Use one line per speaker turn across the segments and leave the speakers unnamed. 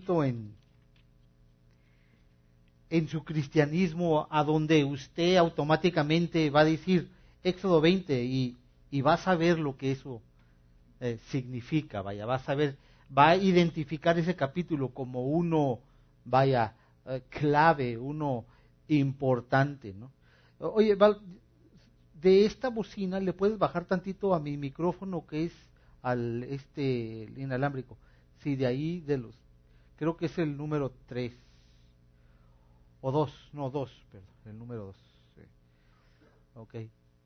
en su cristianismo a donde usted automáticamente va a decir Éxodo 20 y va a saber lo que eso significa, vaya, va a saber, va a identificar ese capítulo como uno, vaya, clave, uno importante, ¿no? Oye, Val, de esta bocina le puedes bajar tantito a mi micrófono que es al inalámbrico. Sí, de ahí creo que es el número 3 o 2, no 2, perdón, el número 2. Sí. Ok.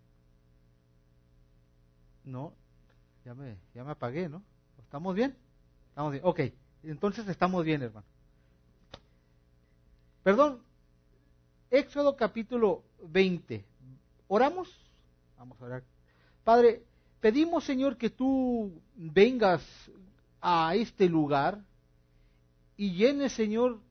No, ya me apagué, ¿no? ¿Estamos bien? Estamos bien. Ok, entonces estamos bien, hermano. Perdón, Éxodo capítulo 20. ¿Oramos? Vamos a orar. Padre, pedimos, Señor, que tú vengas a este lugar y llenes, Señor,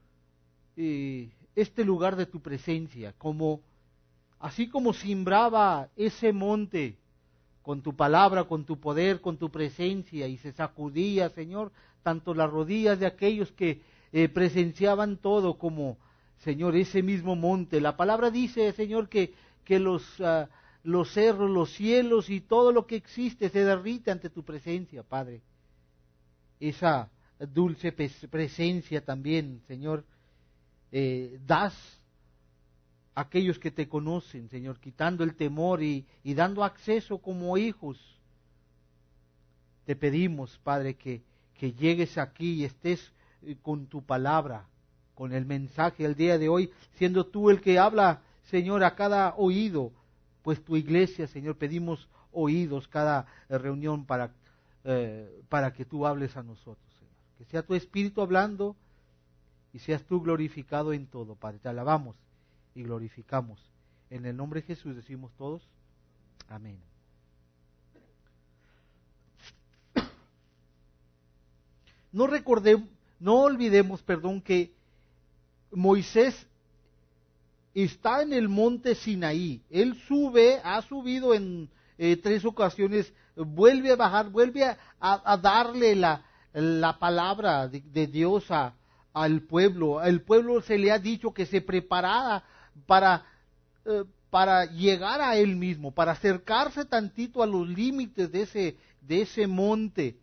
este lugar de tu presencia, así como simbraba ese monte con tu palabra, con tu poder, con tu presencia, y se sacudía, Señor, tanto las rodillas de aquellos que presenciaban todo como, Señor, ese mismo monte. La palabra dice, Señor, que los cerros, los cielos y todo lo que existe se derrite ante tu presencia, Padre. Esa dulce presencia también, Señor, das a aquellos que te conocen, Señor, quitando el temor y dando acceso como hijos. Te pedimos, Padre, que llegues aquí y estés con tu palabra, con el mensaje el día de hoy, siendo tú el que habla, Señor, a cada oído, pues tu iglesia, Señor, pedimos oídos cada reunión para que tú hables a nosotros, Señor. Que sea tu Espíritu hablando y seas tú glorificado en todo, Padre. Te alabamos y glorificamos. En el nombre de Jesús decimos todos, amén. No olvidemos, que Moisés está en el monte Sinaí. Él ha subido en 3 ocasiones, vuelve a bajar, vuelve a darle la palabra de Dios al pueblo. Al pueblo se le ha dicho que se preparara para llegar a él mismo, para acercarse tantito a los límites de ese monte.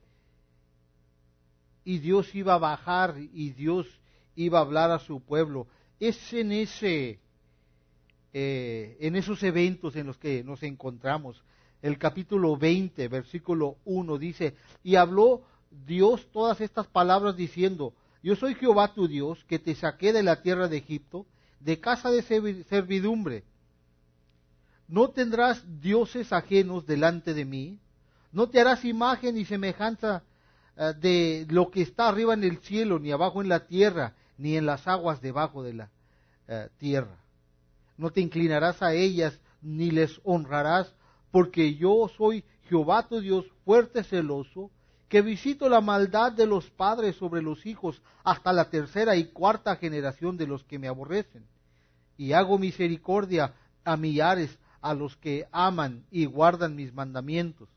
Y Dios iba a bajar y Dios iba a hablar a su pueblo. Es en esos eventos en los que nos encontramos. El capítulo 20, versículo 1 dice, y habló Dios todas estas palabras diciendo, yo soy Jehová tu Dios, que te saqué de la tierra de Egipto, de casa de servidumbre. No tendrás dioses ajenos delante de mí, no te harás imagen ni semejanza de lo que está arriba en el cielo, ni abajo en la tierra, ni en las aguas debajo de la tierra. No te inclinarás a ellas, ni les honrarás, porque yo soy Jehová tu Dios, fuerte, celoso, que visito la maldad de los padres sobre los hijos, hasta la 3ª y 4ª generación de los que me aborrecen. Y hago misericordia a millares, a los que aman y guardan mis mandamientos.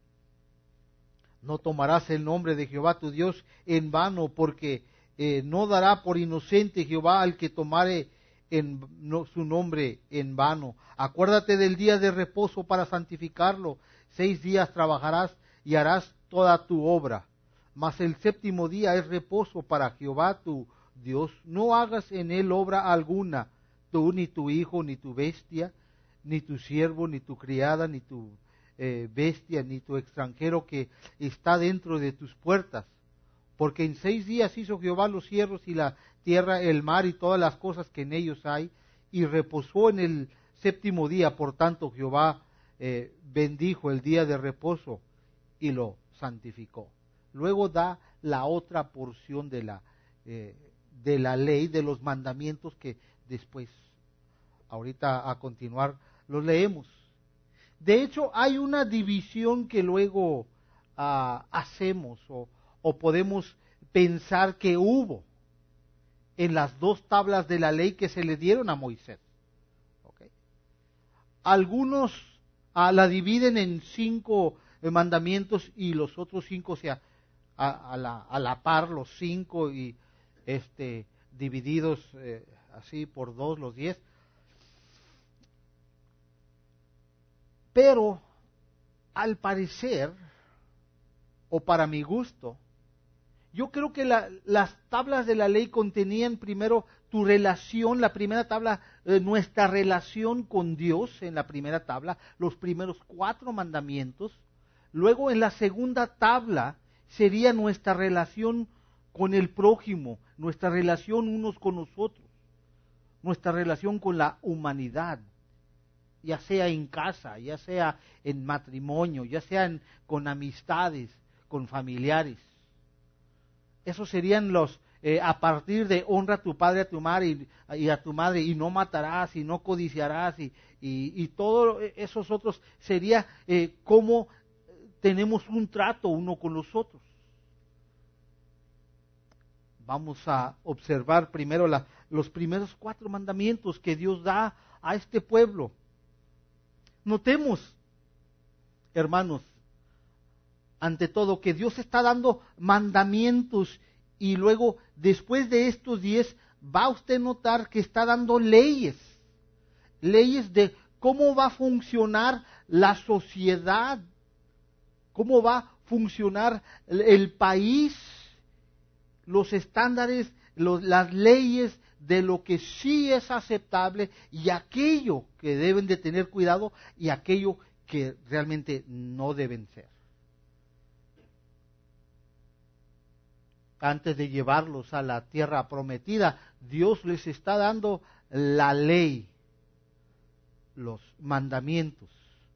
No tomarás el nombre de Jehová tu Dios en vano, porque no dará por inocente Jehová al que tomare su nombre en vano. Acuérdate del día de reposo para santificarlo. 6 días trabajarás y harás toda tu obra. Mas el 7º día es reposo para Jehová tu Dios. No hagas en él obra alguna, tú, ni tu hijo, ni tu bestia, ni tu siervo, ni tu criada, ni tu bestia, ni tu extranjero que está dentro de tus puertas. Porque en 6 días hizo Jehová los cielos y la tierra, el mar y todas las cosas que en ellos hay, y reposó en el 7º día. Por tanto, Jehová bendijo el día de reposo y lo santificó. Luego da la otra porción de la ley, de los mandamientos que después, ahorita a continuar, los leemos. De hecho, hay una división que luego hacemos o podemos pensar que hubo en las 2 tablas de la ley que se le dieron a Moisés. ¿Okay? Algunos la dividen en 5 mandamientos y los otros 5 se a la par los 5 y divididos así por 2 los 10. Pero al parecer, o para mi gusto, yo creo que las tablas de la ley contenían primero tu relación, la primera tabla, nuestra relación con Dios en la primera tabla, los primeros 4 mandamientos. Luego en la segunda tabla sería nuestra relación con el prójimo, nuestra relación unos con nosotros, nuestra relación con la humanidad, ya sea en casa, ya sea en matrimonio, ya sea con amistades, con familiares. Esos serían los, a partir de honra a tu padre, a tu madre y a tu madre, y no matarás, y no codiciarás, y todos esos otros, sería cómo tenemos un trato uno con los otros. Vamos a observar primero los primeros 4 mandamientos que Dios da a este pueblo. Notemos, hermanos, ante todo, que Dios está dando mandamientos y luego, después de estos 10, va a usted notar que está dando leyes de cómo va a funcionar la sociedad, cómo va a funcionar el país, los estándares, las leyes de lo que sí es aceptable y aquello que deben de tener cuidado y aquello que realmente no deben ser. Antes de llevarlos a la tierra prometida, Dios les está dando la ley, los mandamientos.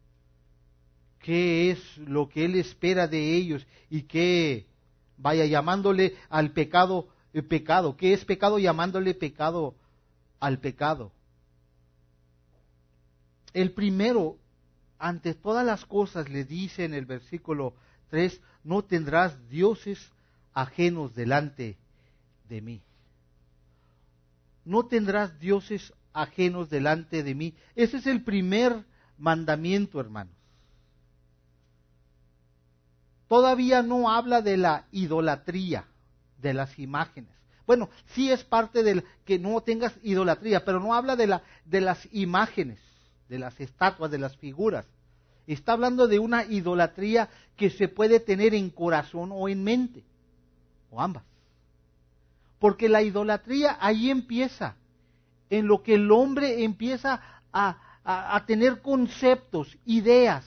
¿Qué es lo que Él espera de ellos? Y que vaya llamándole al pecado, pecado. ¿Qué es pecado? Llamándole pecado al pecado. El primero, ante todas las cosas, le dice en el versículo 3, no tendrás dioses ajenos delante de mí. No tendrás dioses ajenos delante de mí. Ese es el primer mandamiento, hermanos. Todavía no habla de la idolatría, de las imágenes. Bueno, sí es parte del que no tengas idolatría, pero no habla de las imágenes, de las estatuas, de las figuras. Está hablando de una idolatría que se puede tener en corazón o en mente, o ambas. Porque la idolatría ahí empieza, en lo que el hombre empieza a tener conceptos, ideas,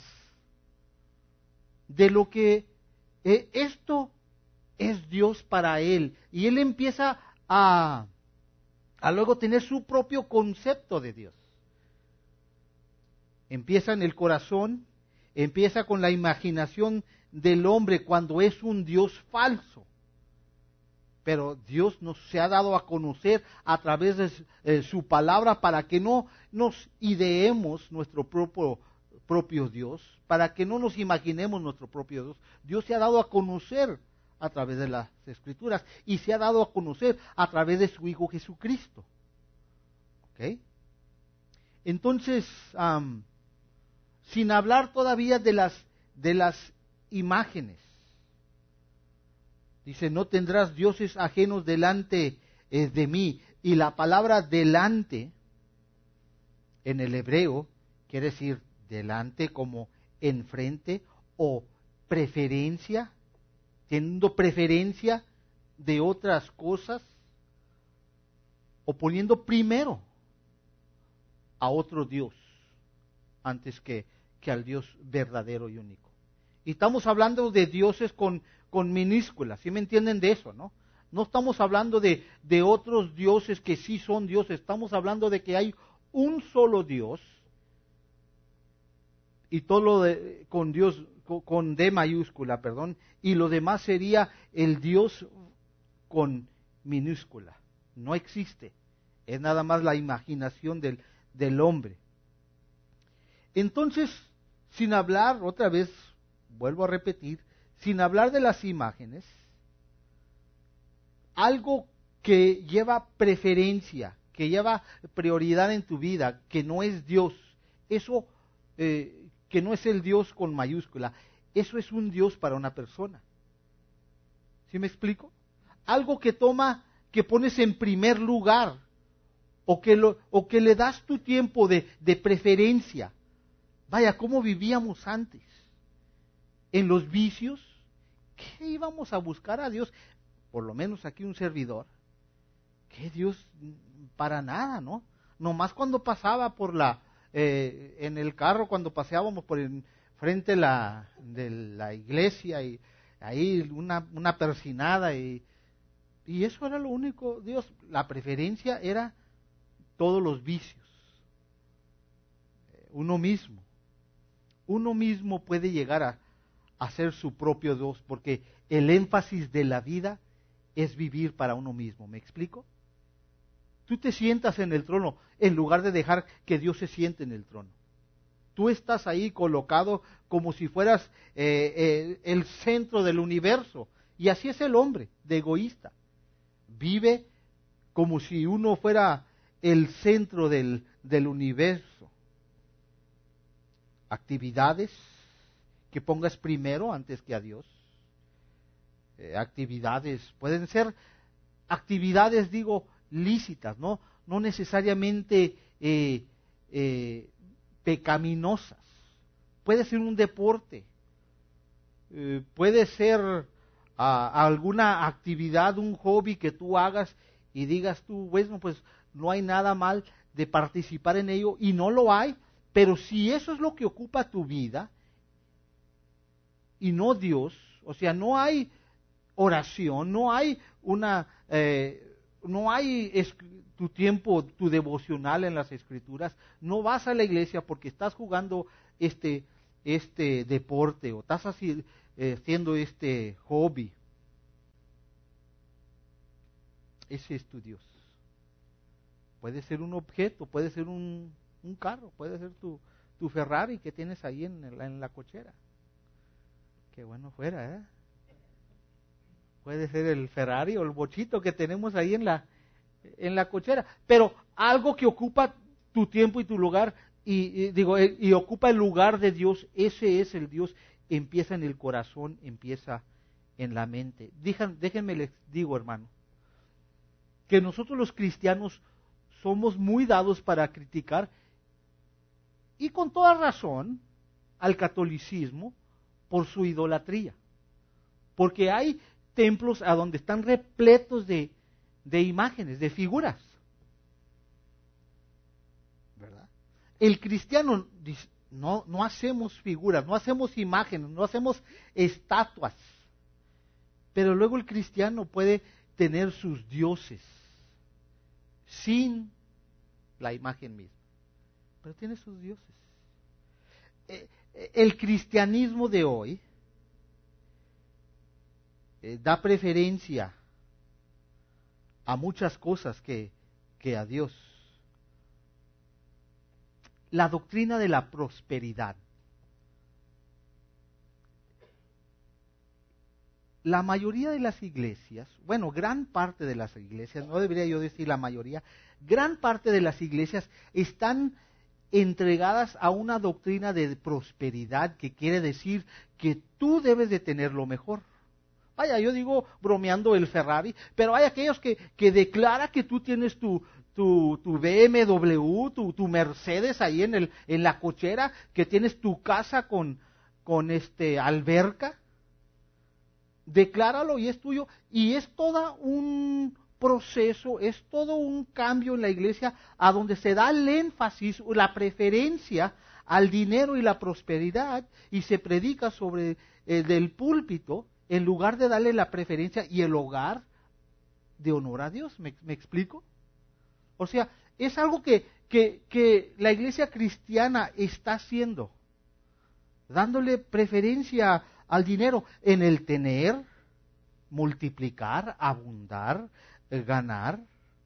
de lo que esto es Dios para él. Y él empieza a luego tener su propio concepto de Dios. Empieza en el corazón, empieza con la imaginación del hombre cuando es un Dios falso. Pero Dios nos se ha dado a conocer a través de su palabra para que no nos ideemos nuestro propio Dios, para que no nos imaginemos nuestro propio Dios. Dios se ha dado a conocer a través de las Escrituras y se ha dado a conocer a través de su Hijo Jesucristo. ¿Ok? Entonces, sin hablar todavía de las imágenes, dice, no tendrás dioses ajenos delante de mí. Y la palabra delante, en el hebreo, quiere decir delante como enfrente o preferencia, teniendo preferencia de otras cosas, o poniendo primero a otro Dios antes que al Dios verdadero y único. Y estamos hablando de dioses con minúsculas, ¿sí me entienden de eso, no? No estamos hablando de otros dioses que sí son dioses, estamos hablando de que hay un solo Dios, y todo lo con Dios, con D mayúscula, perdón, y lo demás sería el Dios con minúscula. No existe, es nada más la imaginación del hombre. Entonces, sin hablar, otra vez, vuelvo a repetir, sin hablar de las imágenes, algo que lleva preferencia, que lleva prioridad en tu vida, que no es Dios, eso que no es el Dios con mayúscula, eso es un Dios para una persona. ¿Sí me explico? Algo que pones en primer lugar, o que le das tu tiempo de preferencia. Vaya, ¿cómo vivíamos antes? En los vicios, ¿qué íbamos a buscar a Dios? Por lo menos aquí un servidor. ¿Qué Dios? Para nada, ¿no? Nomás cuando pasaba en el carro, cuando paseábamos por el frente de la iglesia, y ahí una persinada, y eso era lo único. Dios, la preferencia era todos los vicios. Uno mismo puede llegar a ser su propio Dios, porque el énfasis de la vida es vivir para uno mismo. ¿Me explico? Tú te sientas en el trono en lugar de dejar que Dios se siente en el trono. Tú estás ahí colocado como si fueras el centro del universo. Y así es el hombre, de egoísta. Vive como si uno fuera el centro del universo. Actividades que pongas primero antes que a Dios. Actividades, pueden ser actividades, digo, lícitas, no necesariamente pecaminosas. Puede ser un deporte, puede ser alguna actividad, un hobby que tú hagas y digas tú, bueno, pues no hay nada mal de participar en ello, y no lo hay, pero si eso es lo que ocupa tu vida y no Dios, o sea, no hay oración, no hay tu tiempo, tu devocional en las Escrituras, no vas a la iglesia porque estás jugando este deporte, o estás haciendo este hobby. Ese es tu Dios. Puede ser un objeto, puede ser un carro, puede ser tu Ferrari que tienes ahí en la cochera. Qué bueno fuera, ¿eh? Puede ser el Ferrari o el bochito que tenemos ahí en la cochera, pero algo que ocupa tu tiempo y tu lugar, y ocupa el lugar de Dios. Ese es el Dios. Empieza en el corazón, empieza en la mente. Déjenme les digo, hermano, que nosotros los cristianos somos muy dados para criticar, y con toda razón, al catolicismo por su idolatría, porque hay templos a donde están repletos de imágenes, de figuras, ¿verdad? El cristiano dice, no hacemos figuras, no hacemos imágenes, no hacemos estatuas, pero luego el cristiano puede tener sus dioses sin la imagen misma, pero tiene sus dioses. El cristianismo de hoy da preferencia a muchas cosas que a Dios. La doctrina de la prosperidad. La mayoría de las iglesias, bueno, gran parte de las iglesias, no debería yo decir la mayoría, gran parte de las iglesias están entregadas a una doctrina de prosperidad, que quiere decir que tú debes de tener lo mejor. Vaya, yo digo bromeando el Ferrari, pero hay aquellos que declara que tú tienes tu BMW, tu Mercedes ahí en la cochera, que tienes tu casa con alberca. Decláralo y es tuyo, y es todo un proceso, es todo un cambio en la iglesia, a donde se da el énfasis, la preferencia al dinero y la prosperidad, y se predica sobre del púlpito, en lugar de darle la preferencia y el hogar de honor a Dios. ¿Me explico? O sea, es algo que la iglesia cristiana está haciendo, dándole preferencia al dinero en el tener, multiplicar, abundar, ganar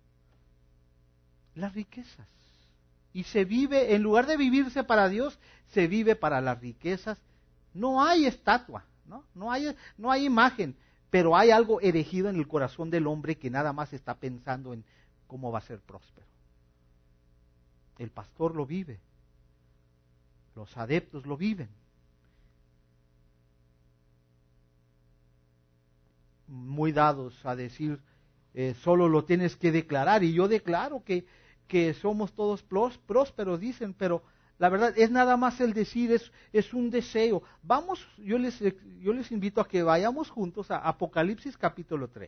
las riquezas. Y se vive, en lugar de vivirse para Dios, se vive para las riquezas. No hay estatua, no hay imagen, pero hay algo erigido en el corazón del hombre que nada más está pensando en cómo va a ser próspero. El pastor lo vive, los adeptos lo viven. muy dados a decir, solo lo tienes que declarar. Y yo declaro que somos todos prósperos, dicen, pero la verdad es nada más el decir, es un deseo. Vamos, yo les invito a que vayamos juntos a Apocalipsis capítulo 3.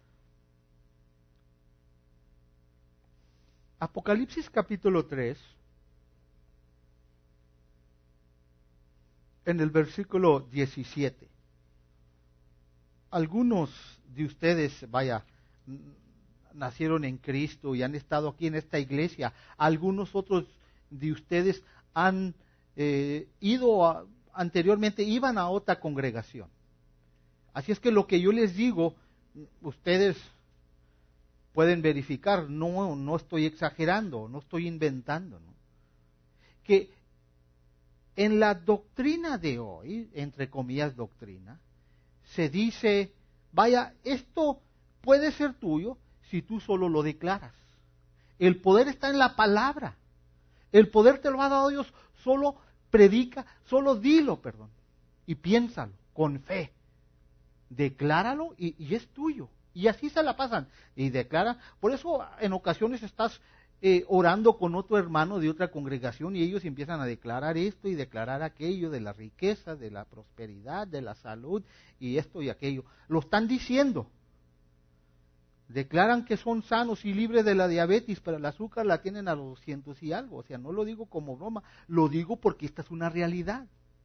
Apocalipsis capítulo 3, en el versículo 17. Algunos de ustedes, nacieron en Cristo y han estado aquí en esta iglesia. Algunos otros de ustedes han anteriormente, iban a otra congregación. Así es que lo que yo les digo, ustedes pueden verificar, no estoy exagerando, no estoy inventando, ¿no? Que en la doctrina de hoy, entre comillas doctrina, se dice, esto puede ser tuyo si tú solo lo declaras. El poder está en la palabra. El poder te lo ha dado Dios. Solo predica, solo dilo, y piénsalo con fe. Decláralo y es tuyo. Y así se la pasan. Y declara. Por eso en ocasiones estás orando con otro hermano de otra congregación y ellos empiezan a declarar esto y declarar aquello de la riqueza, de la prosperidad, de la salud y esto y aquello. Lo están diciendo. Declaran que son sanos y libres de la diabetes, pero el azúcar la tienen a los 200 y algo. O sea, no lo digo como broma, lo digo porque esta es una realidad.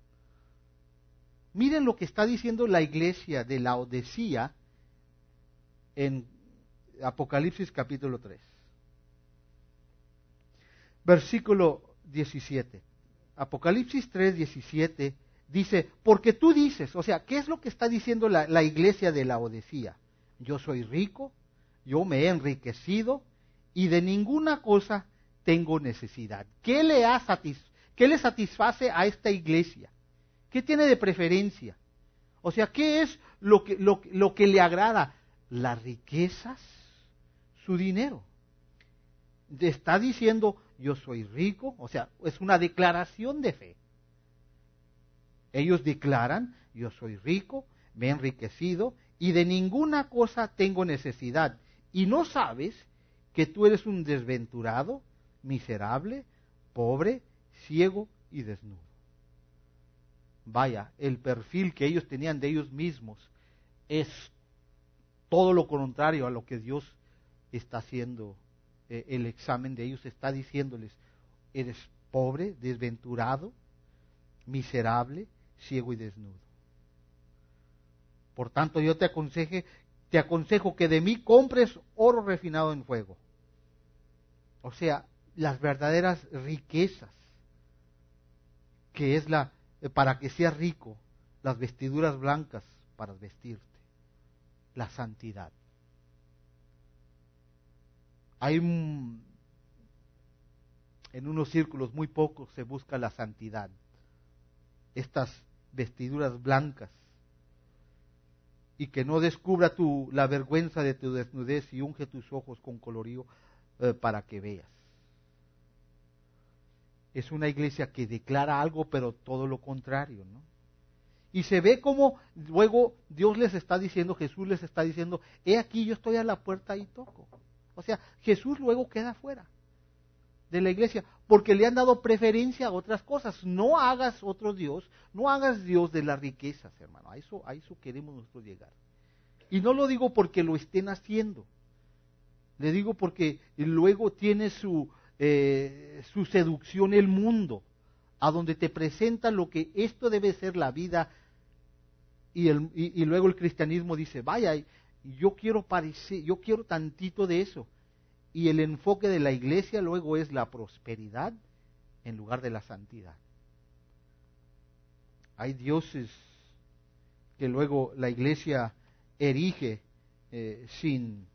Miren lo que está diciendo la iglesia de Laodicea en Apocalipsis capítulo 3. Versículo 17. Apocalipsis 3, 17 dice, porque tú dices, o sea, ¿qué es lo que está diciendo la iglesia de Laodicea? Yo soy rico, yo me he enriquecido y de ninguna cosa tengo necesidad. ¿Qué le satisface a esta iglesia? ¿Qué tiene de preferencia? O sea, ¿qué es lo que le agrada? Las riquezas, su dinero. Está diciendo, yo soy rico, o sea, es una declaración de fe. Ellos declaran, yo soy rico, me he enriquecido y de ninguna cosa tengo necesidad. Y no sabes que tú eres un desventurado, miserable, pobre, ciego y desnudo. El perfil que ellos tenían de ellos mismos es todo lo contrario a lo que Dios está haciendo. El examen de ellos está diciéndoles, eres pobre, desventurado, miserable, ciego y desnudo. Por tanto, yo te aconsejo que de mí compres oro refinado en fuego. O sea, las verdaderas riquezas, que es para que seas rico, las vestiduras blancas para vestirte, la santidad. Hay en unos círculos muy pocos se busca la santidad. Estas vestiduras blancas. Y que no descubra la vergüenza de tu desnudez y unge tus ojos con colorío para que veas. Es una iglesia que declara algo, pero todo lo contrario, ¿no? Y se ve como luego Dios les está diciendo, Jesús les está diciendo, he aquí yo estoy a la puerta y toco. O sea, Jesús luego queda fuera de la iglesia, porque le han dado preferencia a otras cosas. No hagas otro Dios, no hagas Dios de las riquezas, hermano. A eso queremos nosotros llegar. Y no lo digo porque lo estén haciendo. Le digo porque luego tiene su seducción el mundo, a donde te presenta lo que esto debe ser la vida, y luego el cristianismo dice, yo quiero tantito de eso. Y el enfoque de la iglesia luego es la prosperidad en lugar de la santidad. Hay dioses que luego la iglesia erige sin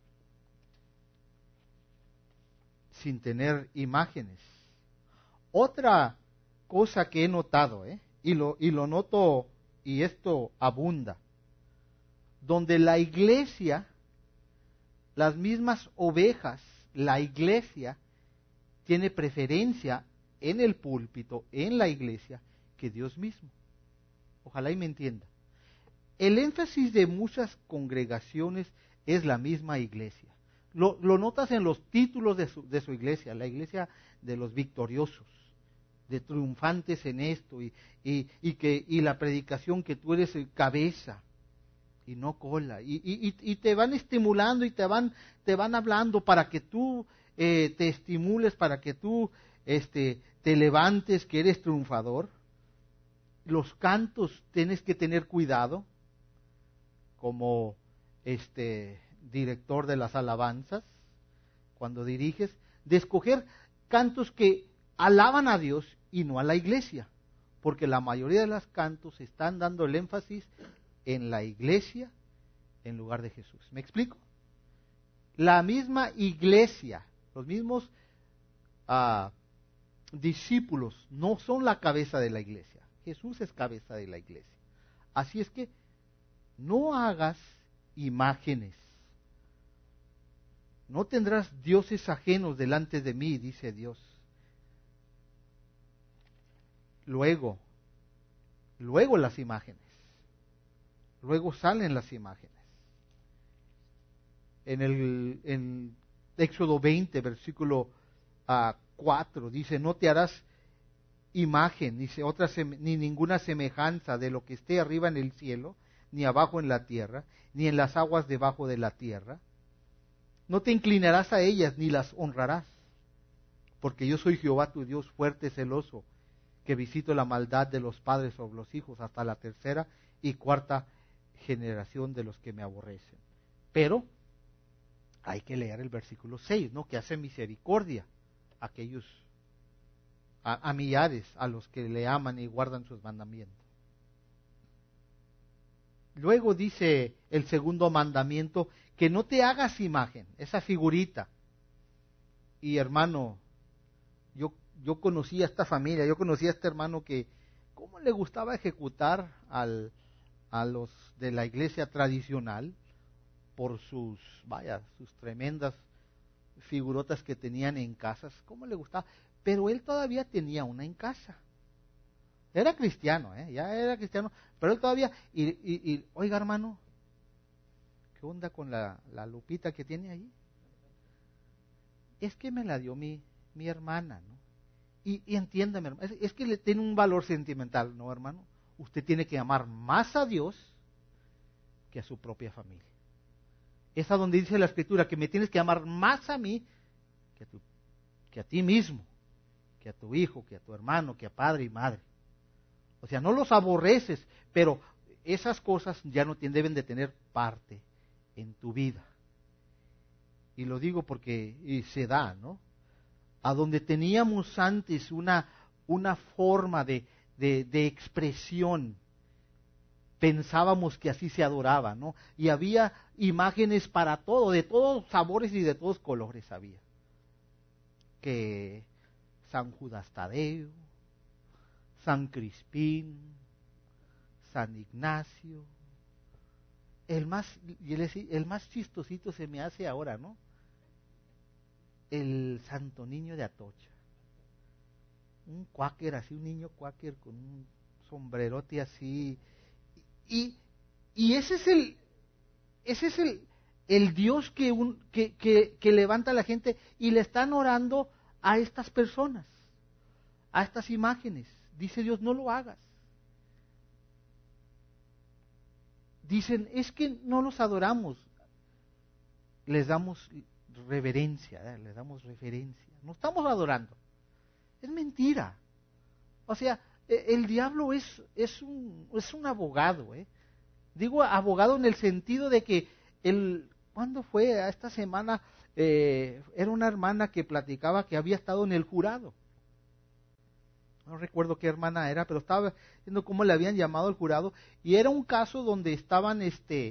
tener imágenes. Otra cosa que he notado, y lo noto, y esto abunda, donde la iglesia, las mismas ovejas, la iglesia tiene preferencia en el púlpito, en la iglesia, que Dios mismo. Ojalá y me entienda. el énfasis de muchas congregaciones es la misma iglesia. Lo notas en los títulos de su iglesia, la iglesia de los victoriosos, de triunfantes en esto, y la predicación que tú eres cabeza y no cola, y te van estimulando y te van hablando para que tú te estimules, para que tú te levantes, que eres triunfador. Los cantos tienes que tener cuidado, como director de las alabanzas, cuando diriges, de escoger cantos que alaban a Dios y no a la iglesia, porque la mayoría de los cantos están dando el énfasis en la iglesia en lugar de Jesús. ¿Me explico? La misma iglesia, los mismos discípulos no son la cabeza de la iglesia. Jesús es cabeza de la iglesia. Así es que no hagas imágenes. No tendrás dioses ajenos delante de mí, dice Dios. Luego las imágenes. Luego salen las imágenes. En Éxodo 20, versículo 4, dice, no te harás imagen, dice, ni ninguna semejanza de lo que esté arriba en el cielo, ni abajo en la tierra, ni en las aguas debajo de la tierra. No te inclinarás a ellas, ni las honrarás, porque yo soy Jehová tu Dios, fuerte, celoso, que visito la maldad de los padres sobre los hijos hasta la tercera y cuarta generación de los que me aborrecen. Pero hay que leer el versículo 6, ¿no? Que hace misericordia a aquellos a millares, a los que le aman y guardan sus mandamientos. Luego dice el segundo mandamiento, que no te hagas imagen, esa figurita. Y hermano, yo conocí a esta familia, yo conocí a este hermano que cómo le gustaba ejecutar a los de la iglesia tradicional por sus tremendas figurotas que tenían en casas, cómo le gustaba. Pero él todavía tenía una en casa. Era cristiano, ya era cristiano, pero él todavía, oiga hermano, ¿qué onda con la lupita que tiene ahí? Es que me la dio mi hermana, ¿no? Y entiéndame, hermano, es que le tiene un valor sentimental, ¿no, hermano? Usted tiene que amar más a Dios que a su propia familia. Es a donde dice la Escritura, que me tienes que amar más a mí que a ti mismo, que a tu hijo, que a tu hermano, que a padre y madre. O sea, no los aborreces, pero esas cosas ya no deben de tener parte en tu vida. Y lo digo porque se da, ¿no? A donde teníamos antes una forma de expresión, pensábamos que así se adoraba, ¿no? Y había imágenes para todo, de todos sabores y de todos colores había. Que San Judas Tadeo, San Crispín, San Ignacio, el más chistosito se me hace ahora, ¿no? El Santo Niño de Atocha, un cuáquer así, un niño cuáquer con un sombrerote así, y ese es el Dios que levanta a la gente y le están orando a estas personas, a estas imágenes. Dice Dios, no lo hagas. Dicen, es que no los adoramos, les damos reverencia, les damos reverencia. No estamos adorando. Es mentira. O sea, el diablo es un abogado. Digo abogado en el sentido de que ¿cuándo fue? Esta semana era una hermana que platicaba que había estado en el jurado. No recuerdo qué hermana era, pero estaba viendo cómo le habían llamado al jurado. Y era un caso donde estaban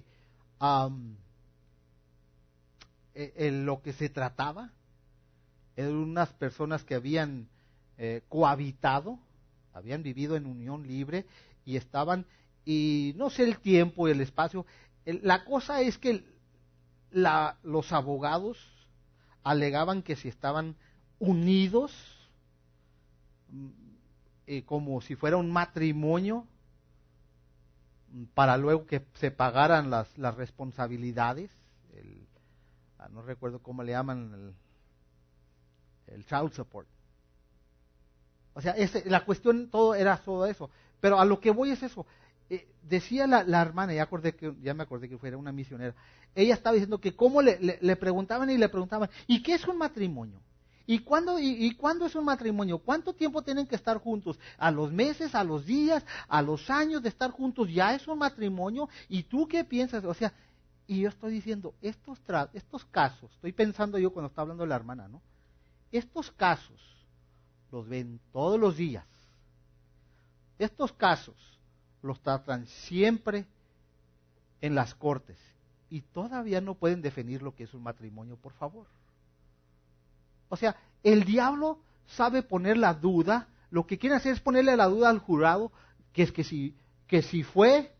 en lo que se trataba, eran unas personas que habían cohabitado, habían vivido en unión libre y estaban, y no sé el tiempo y el espacio, la cosa es que los abogados alegaban que si estaban unidos, como si fuera un matrimonio, para luego que se pagaran las responsabilidades, no recuerdo cómo le llaman, el child support. O sea, la cuestión todo era todo eso. Pero a lo que voy es eso. Decía la hermana, ya me acordé que fuera una misionera. Ella estaba diciendo que cómo le preguntaban y le preguntaban, ¿y qué es un matrimonio? ¿Y cuándo es un matrimonio? ¿Cuánto tiempo tienen que estar juntos? ¿A los meses, a los días, a los años de estar juntos? ¿Ya es un matrimonio? ¿Y tú qué piensas? O sea, y yo estoy diciendo, estos casos, estoy pensando yo cuando está hablando la hermana, ¿no? Estos casos los ven todos los días. Estos casos los tratan siempre en las cortes y todavía no pueden definir lo que es un matrimonio, por favor. O sea, el diablo sabe poner la duda, lo que quiere hacer es ponerle la duda al jurado, que si fue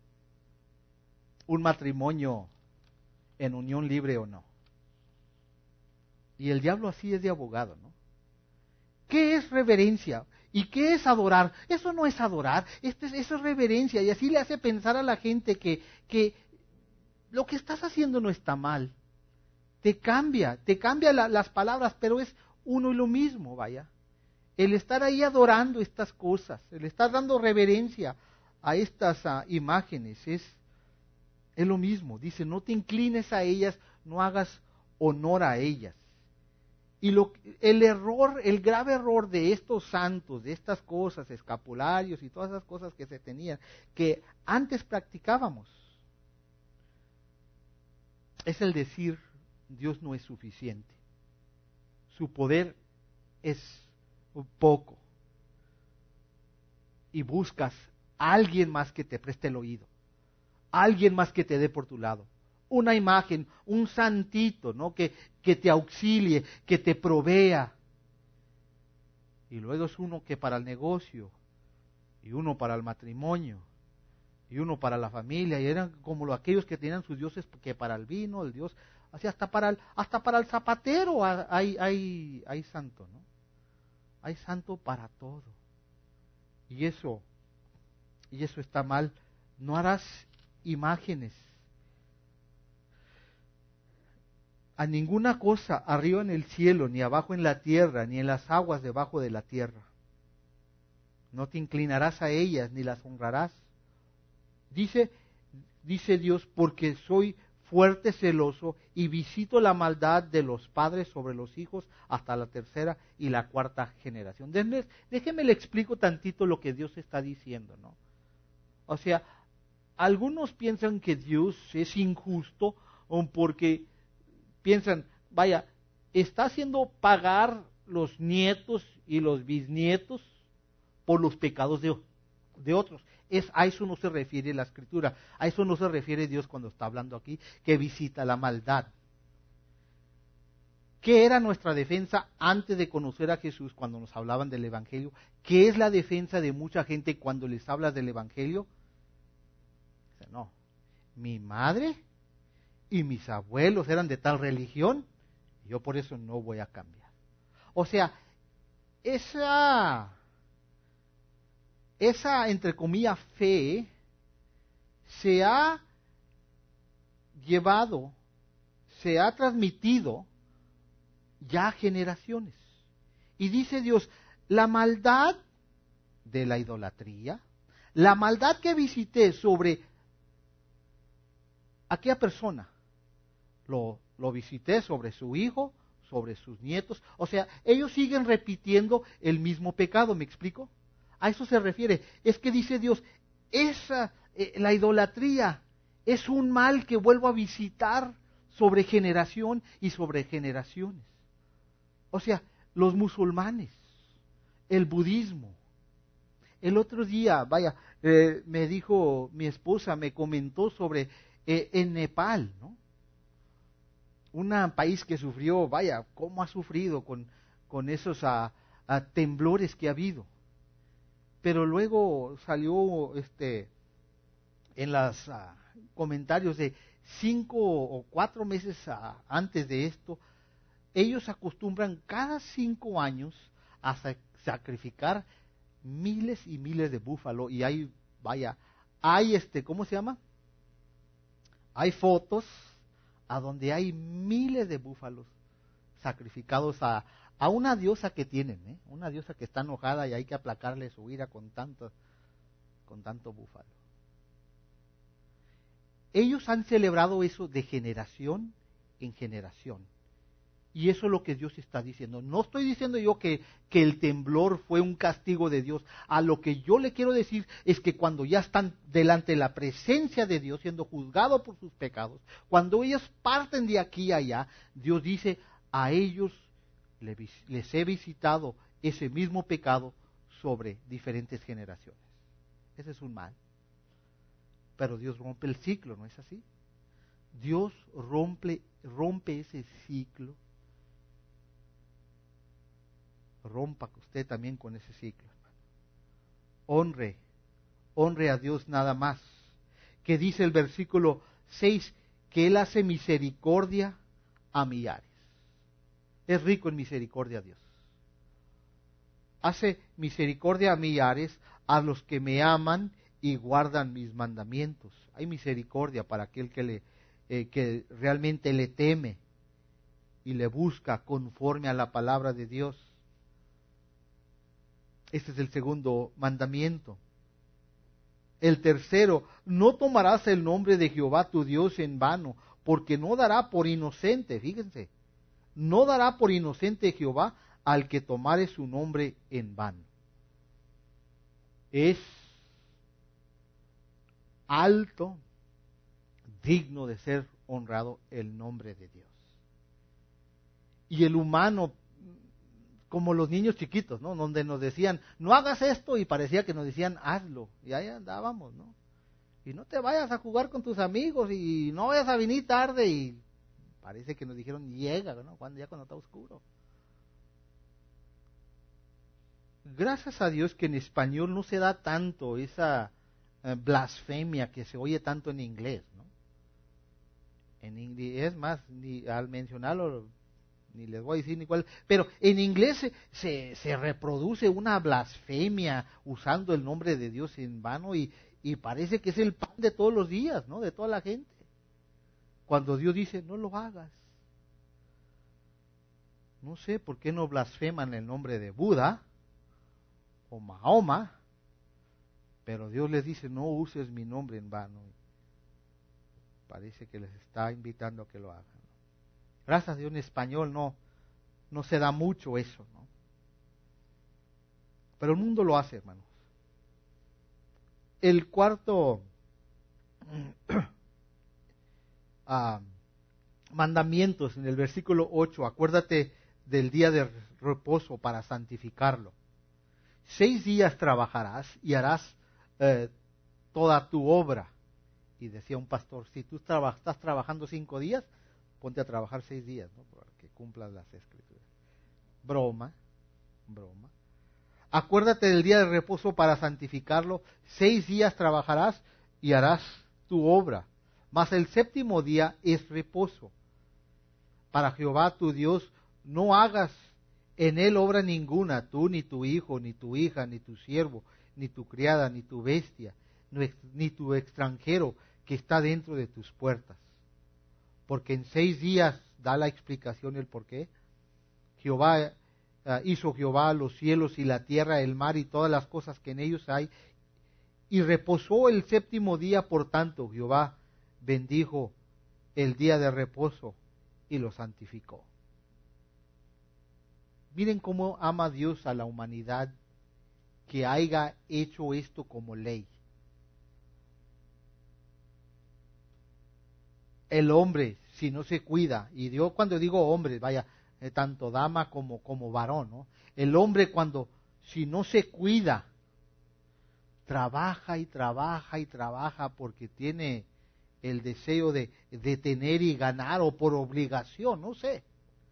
un matrimonio en unión libre o no. Y el diablo así es de abogado, ¿no? ¿Qué es reverencia? ¿Y qué es adorar? Eso no es adorar, eso es reverencia. Y así le hace pensar a la gente que lo que estás haciendo no está mal. Te cambia las palabras, pero es uno y lo mismo, vaya. El estar ahí adorando estas cosas, el estar dando reverencia a estas imágenes, es lo mismo. Dice, no te inclines a ellas, no hagas honor a ellas. Y el grave error de estos santos, de estas cosas, escapularios y todas esas cosas que se tenían, que antes practicábamos, es el decir, Dios no es suficiente. Su poder es poco. Y buscas a alguien más que te preste el oído, alguien más que te dé por tu lado. Una imagen, un santito, ¿no? Que te auxilie, que te provea. Y luego es uno que para el negocio, y uno para el matrimonio, y uno para la familia, y eran como aquellos que tenían sus dioses, que para el vino, el dios, así hasta para el zapatero hay santo, ¿no? Hay santo para todo. Y eso está mal. No harás imágenes a ninguna cosa arriba en el cielo, ni abajo en la tierra, ni en las aguas debajo de la tierra. No te inclinarás a ellas, ni las honrarás. Dice Dios, porque soy fuerte, celoso, y visito la maldad de los padres sobre los hijos hasta la tercera y la cuarta generación. Déjeme le explico tantito lo que Dios está diciendo, ¿no? O sea, algunos piensan que Dios es injusto porque piensan, vaya, está haciendo pagar los nietos y los bisnietos por los pecados de otros. A eso no se refiere la Escritura, a eso no se refiere Dios cuando está hablando aquí, que visita la maldad. ¿Qué era nuestra defensa antes de conocer a Jesús cuando nos hablaban del Evangelio? ¿Qué es la defensa de mucha gente cuando les hablas del Evangelio? No, mi madre y mis abuelos eran de tal religión, y yo por eso no voy a cambiar. O sea, esa entre comillas fe se ha llevado, se ha transmitido ya a generaciones. Y dice Dios, la maldad de la idolatría, la maldad que visité sobre aquella persona, lo visité sobre su hijo, sobre sus nietos. O sea, ellos siguen repitiendo el mismo pecado, ¿me explico? A eso se refiere. Es que dice Dios, la idolatría es un mal que vuelvo a visitar sobre generación y sobre generaciones. O sea, los musulmanes, el budismo. El otro día, me dijo mi esposa, me comentó sobre en Nepal, ¿no? Un país que sufrió, cómo ha sufrido con esos temblores que ha habido. Pero luego salió en los comentarios de 5 o 4 meses antes de esto, ellos acostumbran cada 5 años a sacrificar miles y miles de búfalos, y hay hay ¿cómo se llama? Hay fotos a donde hay miles de búfalos sacrificados a una diosa que tienen, una diosa que está enojada y hay que aplacarle su ira con tanto búfalo. Ellos han celebrado eso de generación en generación. Y eso es lo que Dios está diciendo. No estoy diciendo yo que el temblor fue un castigo de Dios. A lo que yo le quiero decir es que cuando ya están delante de la presencia de Dios, siendo juzgados por sus pecados, cuando ellos parten de aquí a allá, Dios dice, a ellos les he visitado ese mismo pecado sobre diferentes generaciones. Ese es un mal. Pero Dios rompe el ciclo, ¿no es así? Dios rompe ese ciclo. Rompa usted también con ese ciclo, hermano. Honre a Dios nada más. Que dice el versículo 6, que Él hace misericordia a millares. Es rico en misericordia Dios. Hace misericordia a millares, a los que me aman y guardan mis mandamientos. Hay misericordia para aquel que realmente le teme y le busca conforme a la palabra de Dios. Este es el segundo mandamiento. El tercero, no tomarás el nombre de Jehová tu Dios en vano, porque no dará por inocente, fíjense, no dará por inocente Jehová al que tomare su nombre en vano. Es alto, digno de ser honrado el nombre de Dios. Y el humano, como los niños chiquitos, ¿no? Donde nos decían, no hagas esto, y parecía que nos decían, hazlo. Y ahí andábamos, ¿no? Y no te vayas a jugar con tus amigos, y no vayas a venir tarde, y parece que nos dijeron, llega, ¿no? Ya cuando está oscuro. Gracias a Dios que en español no se da tanto esa blasfemia que se oye tanto en inglés, ¿no? En inglés, es más, ni al mencionarlo, ni les voy a decir ni cuál, pero en inglés se reproduce una blasfemia usando el nombre de Dios en vano y parece que es el pan de todos los días, ¿no? De toda la gente. Cuando Dios dice, no lo hagas. No sé por qué no blasfeman el nombre de Buda o Mahoma, pero Dios les dice, no uses mi nombre en vano. Parece que les está invitando a que lo hagan. Gracias a Dios en español no se da mucho eso, ¿no? Pero el mundo lo hace, hermanos. El cuarto mandamiento en el versículo 8, acuérdate del día de reposo para santificarlo. 6 días trabajarás y harás toda tu obra. Y decía un pastor, si tú estás trabajando 5 días, ponte a trabajar 6 días, ¿no? Para que cumplas las escrituras. Broma. Acuérdate del día de reposo para santificarlo. 6 días trabajarás y harás tu obra. Mas el séptimo día es reposo. Para Jehová tu Dios no hagas en él obra ninguna, tú, ni tu hijo, ni tu hija, ni tu siervo, ni tu criada, ni tu bestia, ni tu extranjero que está dentro de tus puertas. Porque en 6 días da la explicación el por qué. Hizo Jehová los cielos y la tierra, el mar y todas las cosas que en ellos hay. Y reposó el séptimo día, por tanto, Jehová bendijo el día de reposo y lo santificó. Miren cómo ama Dios a la humanidad que haya hecho esto como ley. El hombre, si no se cuida, y yo cuando digo hombre, vaya, tanto dama como varón, ¿no? El hombre si no se cuida, trabaja y trabaja y trabaja porque tiene el deseo de tener y ganar o por obligación, no sé.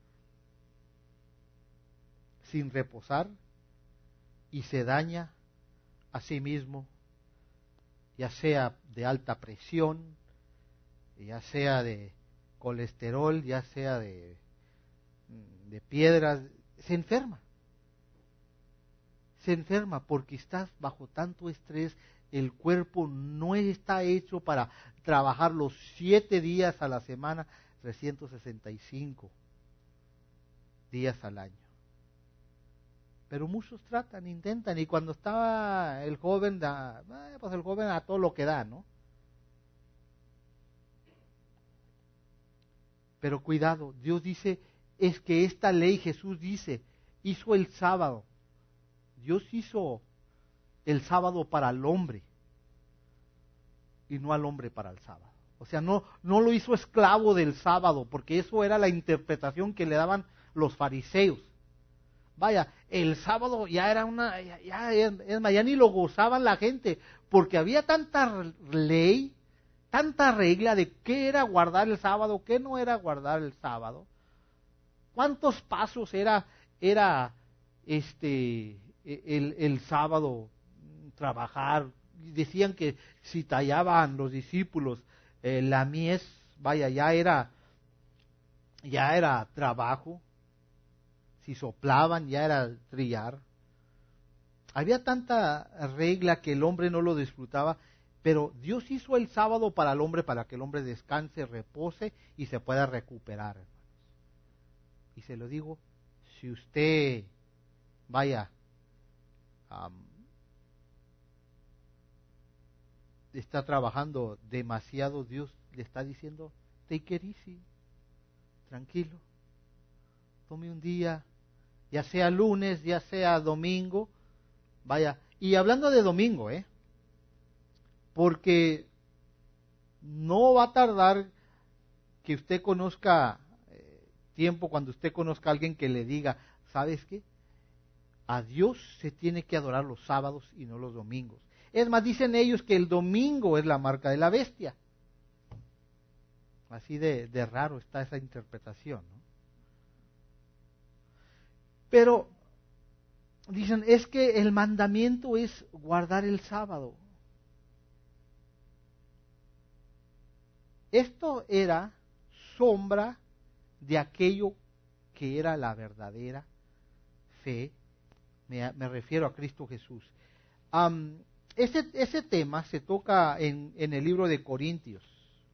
Sin reposar y se daña a sí mismo, ya sea de alta presión, ya sea de colesterol, ya sea de piedras, se enferma porque estás bajo tanto estrés El cuerpo no está hecho para trabajar los 7 días a la semana, 365 días al año. Pero muchos tratan, intentan, y cuando estaba el joven, pues el joven a todo lo que da, ¿no? Pero cuidado, Dios dice, es que esta ley, Jesús dice, hizo el sábado. Dios hizo el sábado para el hombre y no al hombre para el sábado. O sea, no lo hizo esclavo del sábado, porque eso era la interpretación que le daban los fariseos. Vaya, el sábado ya era ya ni lo gozaban la gente, porque había tanta ley, tanta regla de qué era guardar el sábado, qué no era guardar el sábado. ¿Cuántos pasos era el sábado trabajar? Decían que si tallaban los discípulos la mies, vaya, ya era trabajo. Si soplaban, ya era trillar. Había tanta regla que el hombre no lo disfrutaba, pero Dios hizo el sábado para el hombre, para que el hombre descanse, repose y se pueda recuperar, hermanos. Y se lo digo, si usted, vaya, está trabajando demasiado, Dios le está diciendo, take it easy, tranquilo, tome un día, ya sea lunes, ya sea domingo, vaya, y hablando de domingo, porque no va a tardar que usted conozca tiempo, cuando usted conozca a alguien que le diga, ¿sabes qué? A Dios se tiene que adorar los sábados y no los domingos. Es más, dicen ellos que el domingo es la marca de la bestia. Así de raro está esa interpretación, ¿no? Pero dicen, es que el mandamiento es guardar el sábado. Esto era sombra de aquello que era la verdadera fe. Me refiero a Cristo Jesús. Ese tema se toca en el libro de Corintios.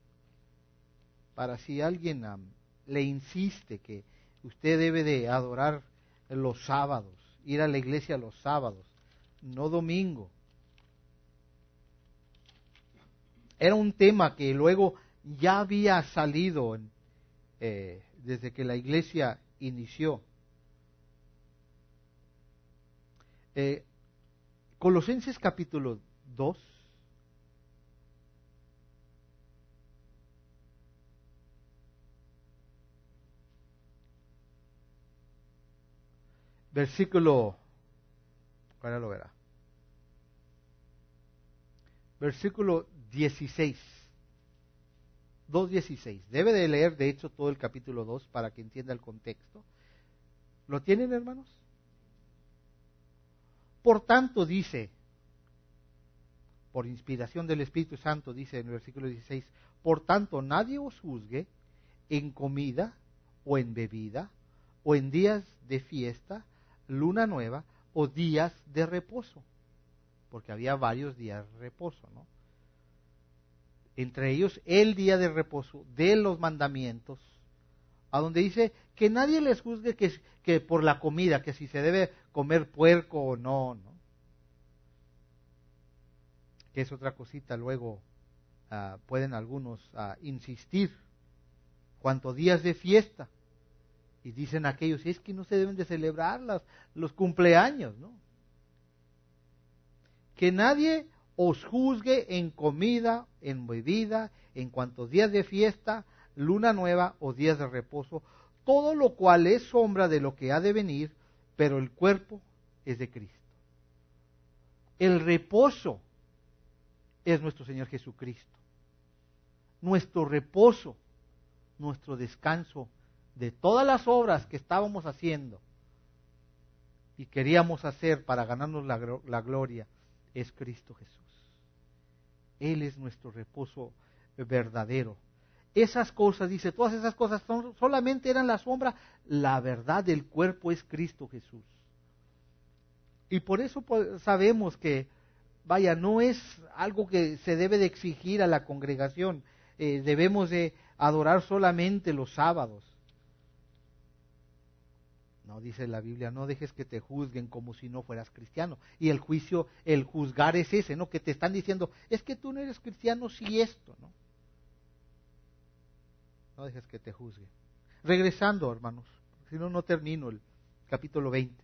Para si alguien le insiste que usted debe de adorar los sábados, ir a la iglesia los sábados, no domingo. Era un tema que luego ya había salido desde que la iglesia inició. Colosenses capítulo 2. Versículo, ahora lo verá. Versículo 16. 2:16. Debe de leer, de hecho, todo el capítulo 2 para que entienda el contexto. ¿Lo tienen, hermanos? Por tanto, dice, por inspiración del Espíritu Santo, dice en el versículo 16, por tanto, nadie os juzgue en comida o en bebida o en días de fiesta, luna nueva o días de reposo, porque había varios días de reposo, ¿no? Entre ellos el día de reposo de los mandamientos, a donde dice que nadie les juzgue que por la comida, que si se debe comer puerco o no, ¿no? Que es otra cosita, luego pueden algunos insistir, cuanto días de fiesta, y dicen aquellos, es que no se deben de celebrar los cumpleaños, ¿no? Que nadie os juzgue en comida, en bebida, en cuantos días de fiesta, luna nueva o días de reposo, todo lo cual es sombra de lo que ha de venir, pero el cuerpo es de Cristo. El reposo es nuestro Señor Jesucristo. Nuestro reposo, nuestro descanso de todas las obras que estábamos haciendo y queríamos hacer para ganarnos la gloria, es Cristo Jesús. Él es nuestro reposo verdadero. Esas cosas, dice, todas esas cosas solamente eran la sombra. La verdad del cuerpo es Cristo Jesús. Y por eso sabemos que vaya, no es algo que se debe de exigir a la congregación. Debemos de adorar solamente los sábados. No, dice la Biblia, no dejes que te juzguen como si no fueras cristiano. Y el juicio, el juzgar es ese, ¿no? Que te están diciendo, es que tú no eres cristiano si esto, ¿no? No dejes que te juzguen. Regresando, hermanos, si no, no termino el capítulo 20.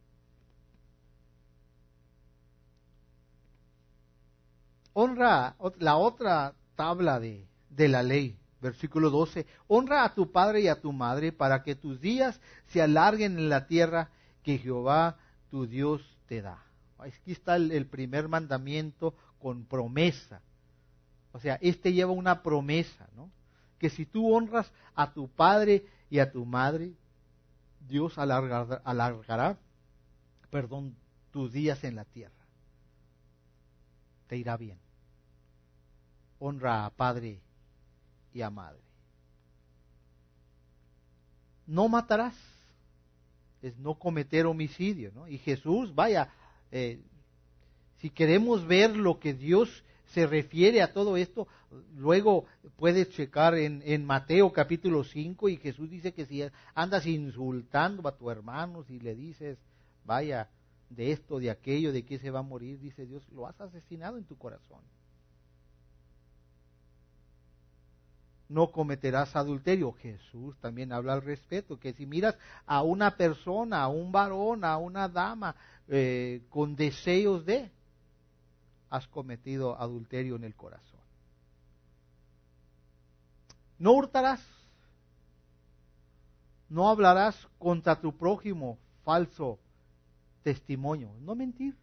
Honra, la otra tabla de la ley, versículo 12, honra a tu padre y a tu madre para que tus días se alarguen en la tierra que Jehová tu Dios te da. Aquí está el primer mandamiento con promesa. O sea, este lleva una promesa, ¿no? Que si tú honras a tu padre y a tu madre, Dios alargará, tus días en la tierra. Te irá bien. Honra a padre y a madre. No matarás. Es no cometer homicidio, ¿no? Y Jesús, vaya, si queremos ver lo que Dios se refiere a todo esto, luego puedes checar en Mateo capítulo 5 y Jesús dice que si andas insultando a tu hermano, si le dices, vaya, de esto, de aquello, de que se va a morir, dice Dios, lo has asesinado en tu corazón. No cometerás adulterio. Jesús también habla al respecto, que si miras a una persona, a un varón, a una dama, con deseos de, has cometido adulterio en el corazón. No hurtarás. No hablarás contra tu prójimo falso testimonio. No mentir.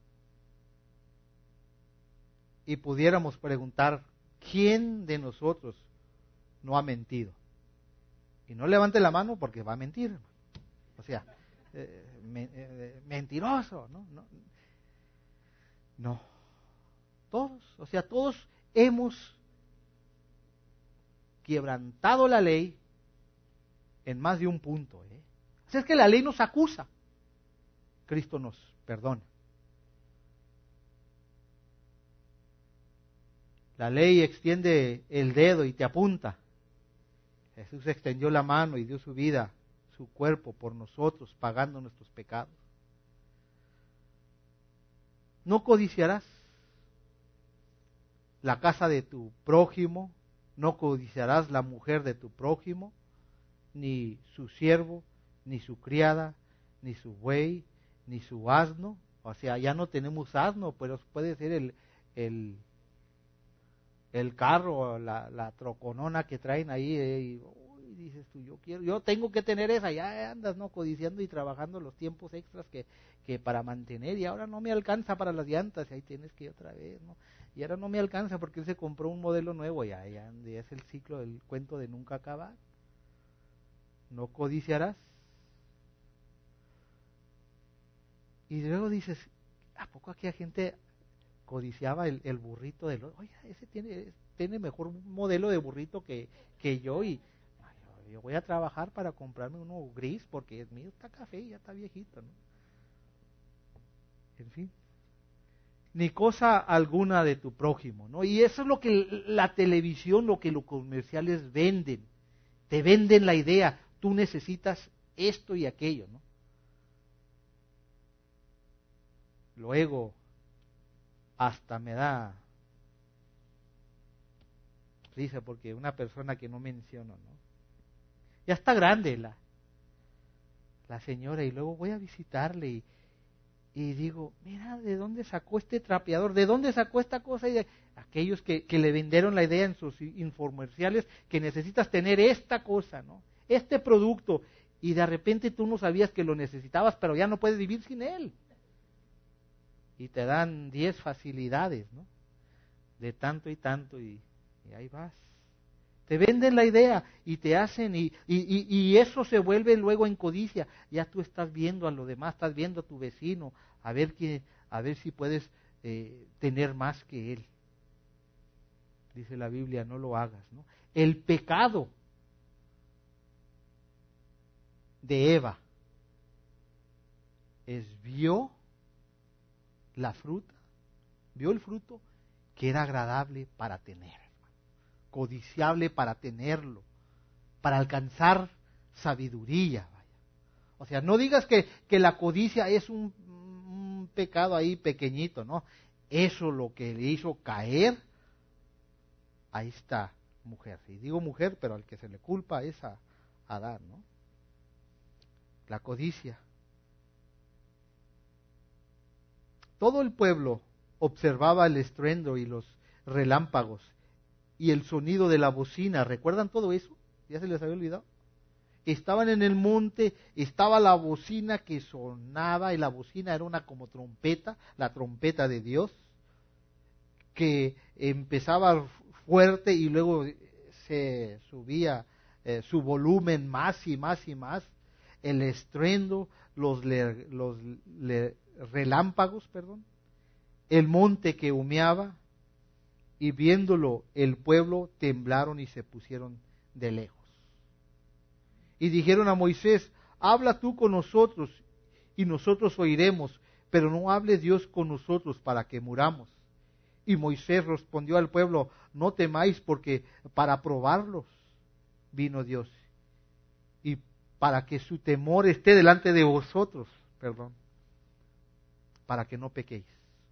Y pudiéramos preguntar, ¿quién de nosotros no ha mentido? Y no levante la mano porque va a mentir. O sea, mentiroso, ¿no? No. Todos, o sea, todos hemos quebrantado la ley en más de un punto. O sea, es que la ley nos acusa. Cristo nos perdona. La ley extiende el dedo y te apunta. Jesús extendió la mano y dio su vida, su cuerpo por nosotros, pagando nuestros pecados. No codiciarás la casa de tu prójimo, no codiciarás la mujer de tu prójimo, ni su siervo, ni su criada, ni su buey, ni su asno. O sea, ya no tenemos asno, pero puede ser el carro, la troconona que traen ahí, y dices tú, yo tengo que tener esa, ya andas no codiciando y trabajando los tiempos extras que para mantener, y ahora no me alcanza para las llantas, y ahí tienes que ir otra vez, ¿no? Y ahora no me alcanza porque él se compró un modelo nuevo, ya es el ciclo del cuento de nunca acabar. No codiciarás. Y luego dices, ¿a poco aquella gente codiciaba el burrito del otro? Oye, ese tiene mejor modelo de burrito que yo, y yo voy a trabajar para comprarme uno gris porque el mío está café y ya está viejito, ¿no? En fin, ni cosa alguna de tu prójimo, ¿no? Y eso es lo que la televisión, lo que los comerciales venden. Te venden la idea, tú necesitas esto y aquello, ¿no? Luego, hasta me da risa porque una persona que no menciono, ¿no? Ya está grande la señora, y luego voy a visitarle y digo, mira, ¿de dónde sacó este trapeador? ¿De dónde sacó esta cosa? Y aquellos que le vendieron la idea en sus infomerciales que necesitas tener esta cosa, ¿no? Este producto, y de repente tú no sabías que lo necesitabas, pero ya no puedes vivir sin él. Y te dan 10 facilidades, ¿no? De tanto y tanto, y ahí vas. Te venden la idea y te hacen, y eso se vuelve luego en codicia. Ya tú estás viendo a lo demás, estás viendo a tu vecino, a ver si puedes tener más que él. Dice la Biblia, no lo hagas, ¿no? El pecado de Eva vio la fruta vio el fruto que era agradable para tener, codiciable para tenerlo, para alcanzar sabiduría. Vaya. O sea, no digas que la codicia es un pecado ahí pequeñito, ¿no? Eso lo que le hizo caer a esta mujer. Y digo mujer, pero al que se le culpa es a Adán, ¿no? La codicia. Todo el pueblo observaba el estruendo y los relámpagos y el sonido de la bocina. ¿Recuerdan todo eso? ¿Ya se les había olvidado? Estaban en el monte, estaba la bocina que sonaba, y la bocina era una como trompeta, la trompeta de Dios, que empezaba fuerte y luego se subía su volumen más y más y más, el estruendo, los relámpagos, el monte que humeaba, y viéndolo el pueblo temblaron y se pusieron de lejos. Y dijeron a Moisés: habla tú con nosotros y nosotros oiremos, pero no hable Dios con nosotros para que muramos. Y Moisés respondió al pueblo: no temáis, porque para probarlos vino Dios, y para que su temor esté delante de vosotros, para que no pequéis.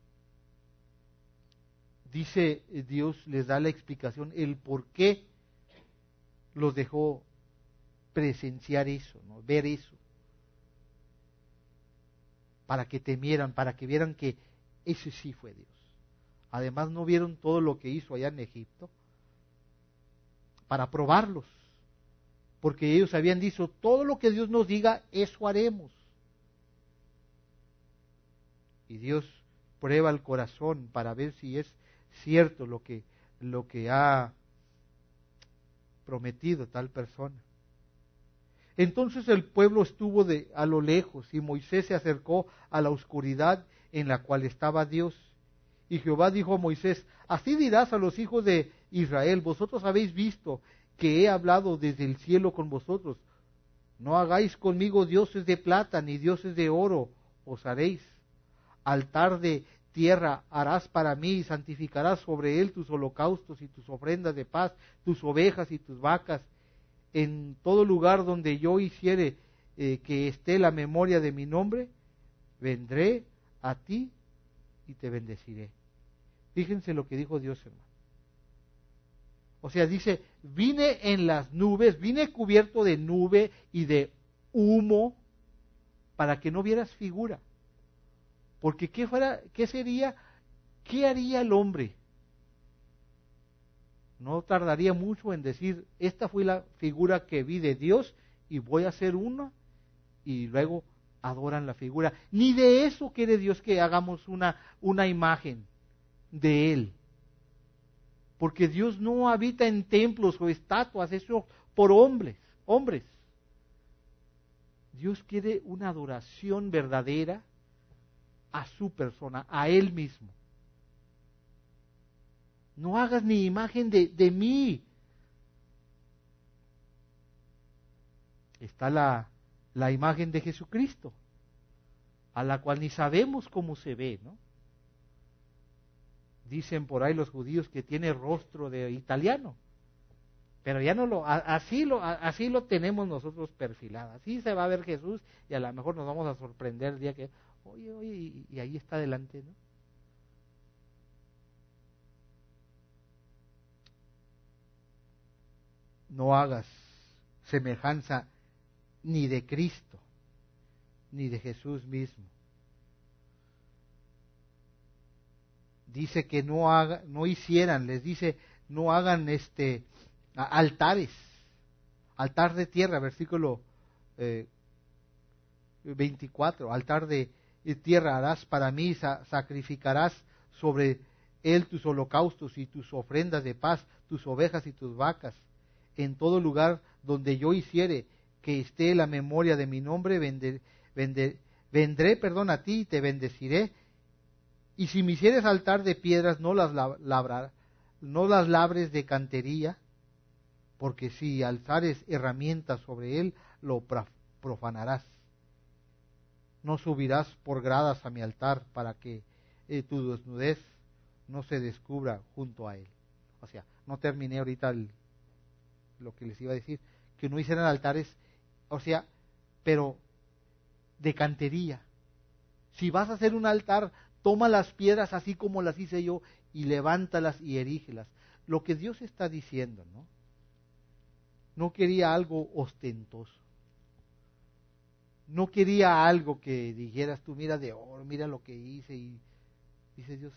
Dice Dios, les da la explicación, el por qué los dejó presenciar eso, ¿no? Ver eso, para que temieran, para que vieran que ese sí fue Dios. Además, no vieron todo lo que hizo allá en Egipto, para probarlos, porque ellos habían dicho: todo lo que Dios nos diga, eso haremos. Y Dios prueba el corazón para ver si es cierto lo que ha prometido tal persona. Entonces el pueblo estuvo a lo lejos, y Moisés se acercó a la oscuridad en la cual estaba Dios. Y Jehová dijo a Moisés: así dirás a los hijos de Israel: vosotros habéis visto que he hablado desde el cielo con vosotros. No hagáis conmigo dioses de plata ni dioses de oro os haréis. Altar de tierra harás para mí, y santificarás sobre él tus holocaustos y tus ofrendas de paz, tus ovejas y tus vacas. En todo lugar donde yo hiciere que esté la memoria de mi nombre, vendré a ti y te bendeciré. Fíjense lo que dijo Dios, hermano. O sea, dice: vine en las nubes, vine cubierto de nube y de humo, para que no vieras figura. Porque ¿qué haría el hombre? No tardaría mucho en decir: esta fue la figura que vi de Dios y voy a hacer una, y luego adoran la figura. Ni de eso quiere Dios que hagamos una imagen de Él. Porque Dios no habita en templos o estatuas, eso por hombres. Dios quiere una adoración verdadera a su persona, a Él mismo. No hagas ni imagen de mí. Está la imagen de Jesucristo, a la cual ni sabemos cómo se ve, ¿no? Dicen por ahí los judíos que tiene rostro de italiano, pero ya no así lo tenemos nosotros perfilado. Así se va a ver Jesús, y a lo mejor nos vamos a sorprender el día que, oye, y ahí está delante, ¿no? No hagas semejanza ni de Cristo, ni de Jesús mismo. Dice que no hicieran, les dice: no hagan altares, altar de tierra, versículo 24, altar de tierra harás para mí, sacrificarás sobre él tus holocaustos y tus ofrendas de paz, tus ovejas y tus vacas. En todo lugar donde yo hiciere que esté la memoria de mi nombre, vendré a ti y te bendeciré. Y si me hicieres altar de piedras, no las labres de cantería, porque si alzares herramientas sobre él, lo profanarás. No subirás por gradas a mi altar, para que tu desnudez no se descubra junto a él. O sea, no terminé ahorita lo que les iba a decir, que no hicieran altares, o sea, pero de cantería. Si vas a hacer un altar, toma las piedras así como las hice yo y levántalas y erígelas. Lo que Dios está diciendo, ¿no? No quería algo ostentoso. No quería algo que dijeras tú, mira de oro, mira lo que hice. Y dice Dios,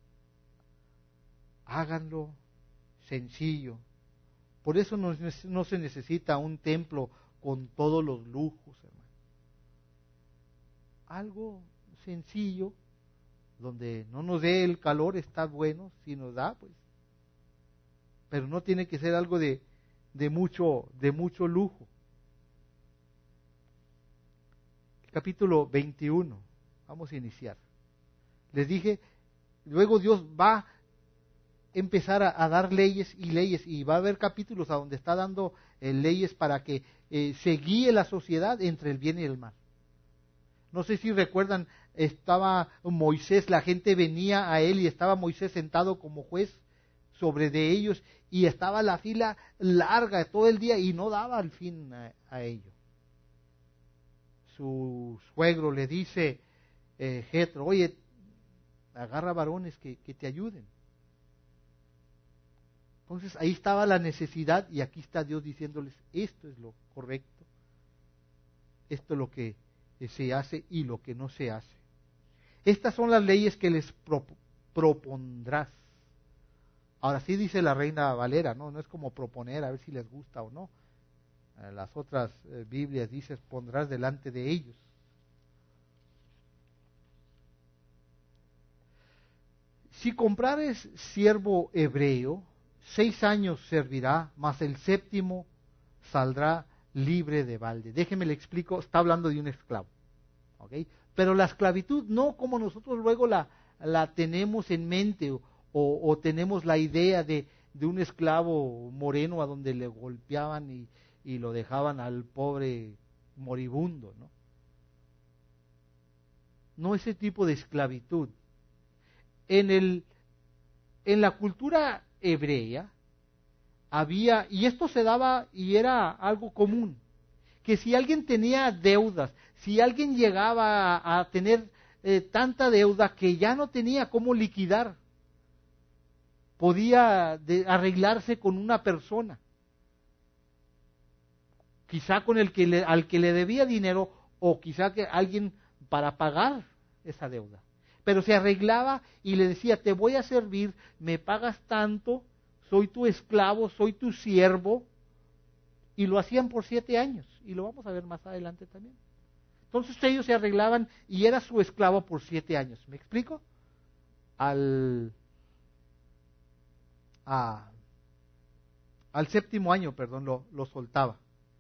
háganlo sencillo. Por eso no se necesita un templo con todos los lujos, hermano. Algo sencillo, donde no nos dé el calor, está bueno, si nos da, pues. Pero no tiene que ser algo de mucho lujo. Capítulo 21, vamos a iniciar. Les dije, luego Dios va a empezar a dar leyes, y va a haber capítulos a donde está dando leyes para que se guíe la sociedad entre el bien y el mal. No sé si recuerdan, estaba Moisés, la gente venía a él y estaba Moisés sentado como juez sobre de ellos, y estaba la fila larga todo el día y no daba al fin a ello. Su suegro le dice, Jetro, oye, agarra varones que te ayuden. Entonces ahí estaba la necesidad, y aquí está Dios diciéndoles, esto es lo correcto, esto es lo que se hace y lo que no se hace. Estas son las leyes que les propondrás. Ahora sí dice la Reina Valera, no es como proponer a ver si les gusta o no. Las otras Biblias dicen, pondrás delante de ellos. Si comprares siervo hebreo, 6 años servirá, mas el 7º saldrá libre de balde. Déjeme le explico, está hablando de un esclavo. ¿Okay? Pero la esclavitud no como nosotros luego la tenemos en mente, o tenemos la idea de un esclavo moreno a donde le golpeaban y lo dejaban al pobre moribundo, ¿no? No ese tipo de esclavitud. En la cultura hebrea había, y esto se daba y era algo común, que si alguien tenía deudas, si alguien llegaba a tener tanta deuda que ya no tenía cómo liquidar, podía arreglarse con una persona, quizá con al que le debía dinero, o quizá que alguien para pagar esa deuda. Pero se arreglaba y le decía, te voy a servir, me pagas tanto, soy tu esclavo, soy tu siervo, y lo hacían por 7 años, y lo vamos a ver más adelante también. Entonces ellos se arreglaban y era su esclavo por 7 años. ¿Me explico? Al 7º año, lo soltaba.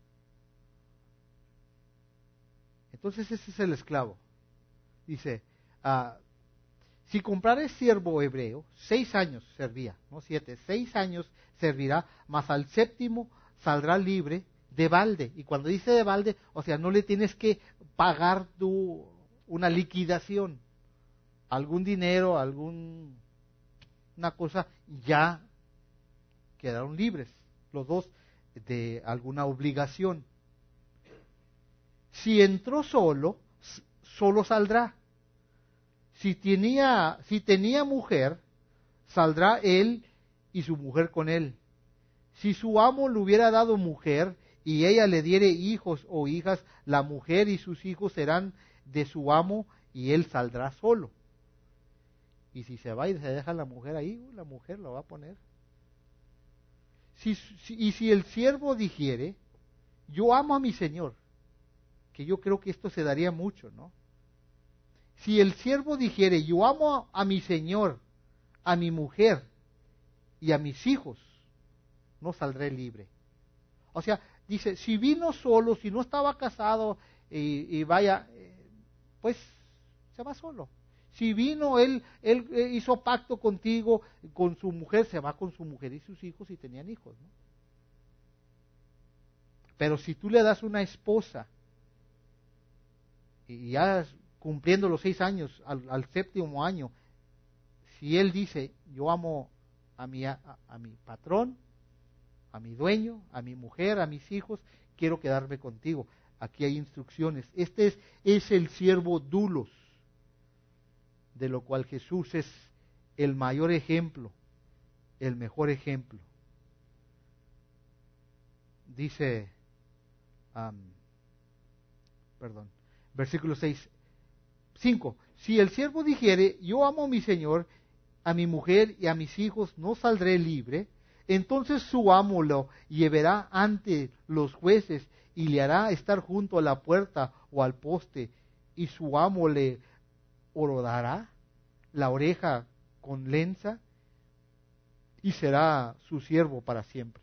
Entonces ese es el esclavo. Dice, si comprares siervo hebreo, 6 años servía, no 7, 6 años servirá, mas al 7º saldrá libre de balde. Y cuando dice de balde, o sea, no le tienes que pagar tú una liquidación, algún dinero, una cosa, ya quedaron libres los dos de alguna obligación. Si entró solo saldrá. Si tenía mujer, saldrá él y su mujer con él. Si su amo le hubiera dado mujer y ella le diere hijos o hijas, la mujer y sus hijos serán de su amo y él saldrá solo. Y si se va y se deja la mujer ahí, la mujer lo va a poner. Y si el siervo dijere, yo amo a mi señor, que yo creo que esto se daría mucho, ¿no? Si el siervo dijere, yo amo a mi señor, a mi mujer y a mis hijos, no saldré libre. O sea, dice, si vino solo, si no estaba casado, y vaya, pues se va solo. Si vino, él hizo pacto contigo, con su mujer, se va con su mujer y sus hijos, si tenían hijos, ¿no? Pero si tú le das una esposa, y ya cumpliendo los 6 años, al 7º año, si él dice, yo amo a mi patrón, a mi dueño, a mi mujer, a mis hijos, quiero quedarme contigo. Aquí hay instrucciones. Este es el siervo doulos, de lo cual Jesús es el mayor ejemplo, el mejor ejemplo. Dice, versículo 5. Si el siervo dijere, yo amo a mi señor, a mi mujer y a mis hijos, no saldré libre, entonces su amo lo llevará ante los jueces y le hará estar junto a la puerta o al poste, y su amo le horodará la oreja con lenza y será su siervo para siempre.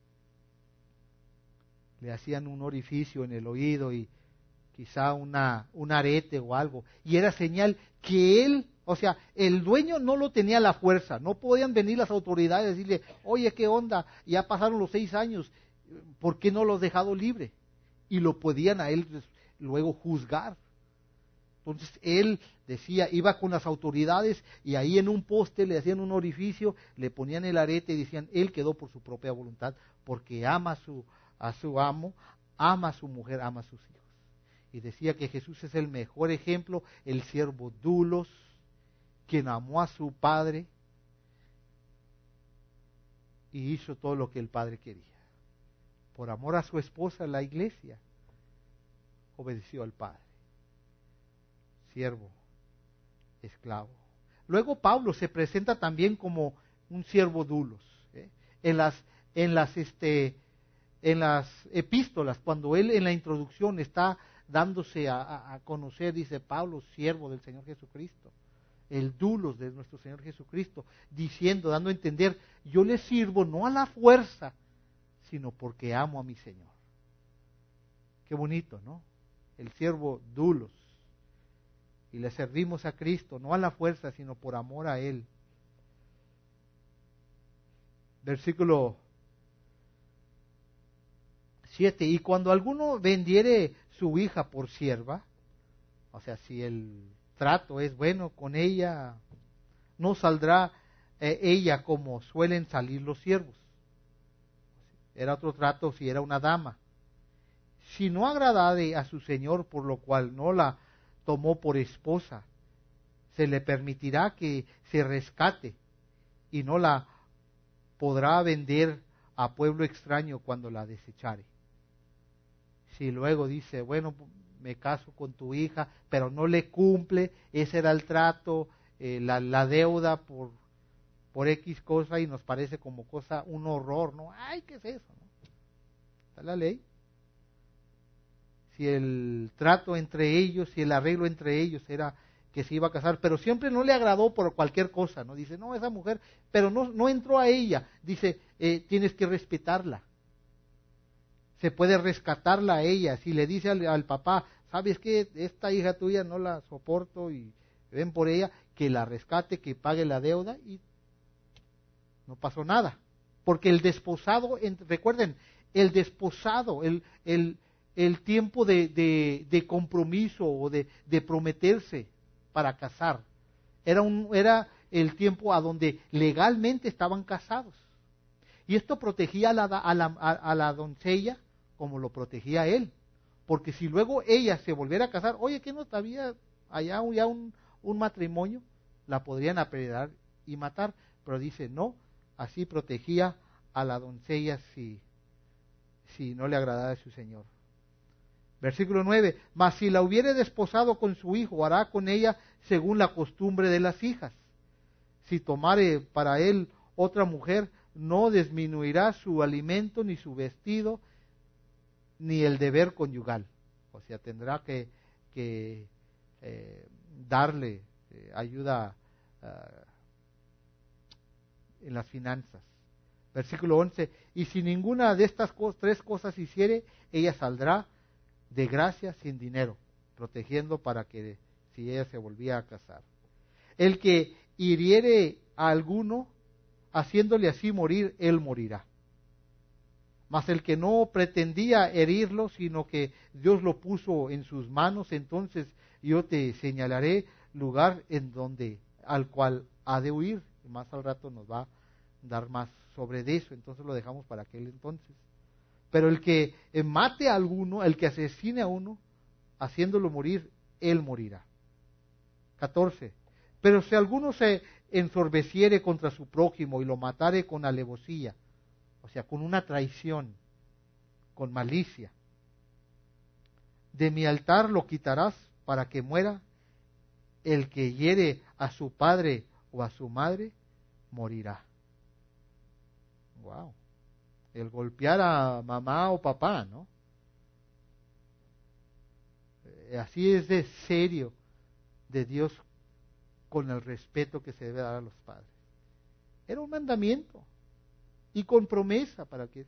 Le hacían un orificio en el oído y quizá un arete o algo, y era señal que él, o sea, el dueño no lo tenía a la fuerza, no podían venir las autoridades y decirle, oye, ¿qué onda? Ya pasaron los 6 años, ¿por qué no lo has dejado libre? Y lo podían a él luego juzgar. Entonces él decía, iba con las autoridades y ahí en un poste le hacían un orificio, le ponían el arete y decían, él quedó por su propia voluntad, porque ama a su amo, ama a su mujer, ama a sus hijos. Y decía que Jesús es el mejor ejemplo, el siervo doulos, quien amó a su padre y hizo todo lo que el padre quería. Por amor a su esposa, la iglesia, obedeció al padre. Siervo, esclavo. Luego Pablo se presenta también como un siervo doulos. En las epístolas, cuando él en la introducción está dándose a conocer, dice Pablo, siervo del Señor Jesucristo, el doulos de nuestro Señor Jesucristo, diciendo, dando a entender, yo le sirvo no a la fuerza, sino porque amo a mi Señor. Qué bonito, ¿no? El siervo doulos. Y le servimos a Cristo, no a la fuerza, sino por amor a Él. Versículo 7. Y cuando alguno vendiere su hija por sierva, o sea, si el trato es bueno con ella, no saldrá ella como suelen salir los siervos. Era otro trato si era una dama. Si no agradare a su señor, por lo cual no la tomó por esposa, se le permitirá que se rescate y no la podrá vender a pueblo extraño cuando la desechare. Si luego dice, bueno, me caso con tu hija, pero no le cumple, ese era el trato, la deuda por X cosa, y nos parece como cosa, un horror, ¿no? Ay, ¿qué es eso? ¿No? Está la ley. Si el trato entre ellos, si el arreglo entre ellos era que se iba a casar, pero siempre no le agradó por cualquier cosa, ¿no? Dice, no, esa mujer, pero no entró a ella. Dice, tienes que respetarla. Se puede rescatarla a ella. Si le dice al papá, ¿sabes qué? Esta hija tuya no la soporto y ven por ella, que la rescate, que pague la deuda, y no pasó nada. Porque el desposado, recuerden, el desposado, el tiempo de compromiso o de prometerse para casar, era el tiempo a donde legalmente estaban casados. Y esto protegía a la doncella como lo protegía a él. Porque si luego ella se volviera a casar, oye, ¿qué no había allá ya un matrimonio? La podrían apedrear y matar. Pero dice, no, así protegía a la doncella si no le agradaba a su señor. Versículo 9, mas si la hubiere desposado con su hijo, hará con ella según la costumbre de las hijas. Si tomare para él otra mujer, no disminuirá su alimento, ni su vestido, ni el deber conyugal. O sea, tendrá que darle ayuda en las finanzas. Versículo 11, y si ninguna de estas tres cosas hiciere, ella saldrá de gracia sin dinero, protegiendo para que si ella se volvía a casar. El que hiriere a alguno, haciéndole así morir, él morirá. Mas el que no pretendía herirlo, sino que Dios lo puso en sus manos, entonces yo te señalaré lugar al cual ha de huir. Y más al rato nos va a dar más sobre eso, entonces lo dejamos para aquel entonces. Pero el que mate a alguno, el que asesine a uno, haciéndolo morir, él morirá. 14. Pero si alguno se ensorbeciere contra su prójimo y lo matare con alevosía, o sea, con una traición, con malicia, de mi altar lo quitarás para que muera. El que hiere a su padre o a su madre, morirá. Wow. El golpear a mamá o papá, ¿no? Así es de serio de Dios con el respeto que se debe dar a los padres. Era un mandamiento y con promesa para que...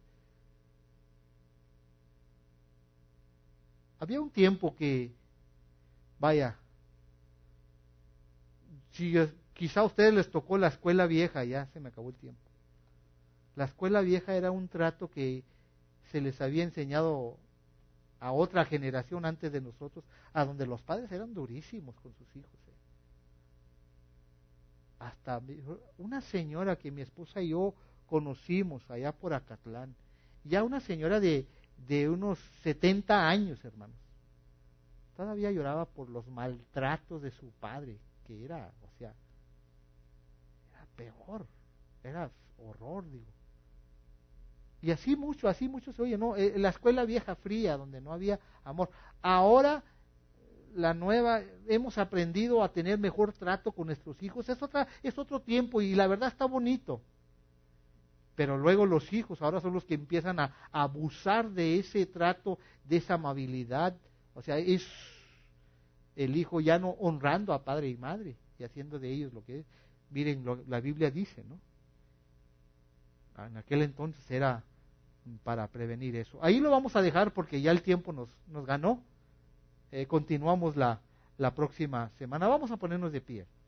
Había un tiempo que, vaya, si quizá a ustedes les tocó la escuela vieja, ya se me acabó el tiempo. La escuela vieja era un trato que se les había enseñado a otra generación antes de nosotros, a donde los padres eran durísimos con sus hijos. Hasta una señora que mi esposa y yo conocimos allá por Acatlán, ya una señora de unos 70 años, hermanos, todavía lloraba por los maltratos de su padre, que era, o sea, era peor, era horror, digo. Y así mucho se oye, ¿no? La escuela vieja fría, donde no había amor. Ahora, la nueva, hemos aprendido a tener mejor trato con nuestros hijos. Es otro tiempo y la verdad está bonito. Pero luego los hijos ahora son los que empiezan a abusar de ese trato, de esa amabilidad. O sea, es el hijo ya no honrando a padre y madre y haciendo de ellos lo que es. Miren, la Biblia dice, ¿no? En aquel entonces era para prevenir eso. Ahí lo vamos a dejar porque ya el tiempo nos ganó. Continuamos la próxima semana. Vamos a ponernos de pie.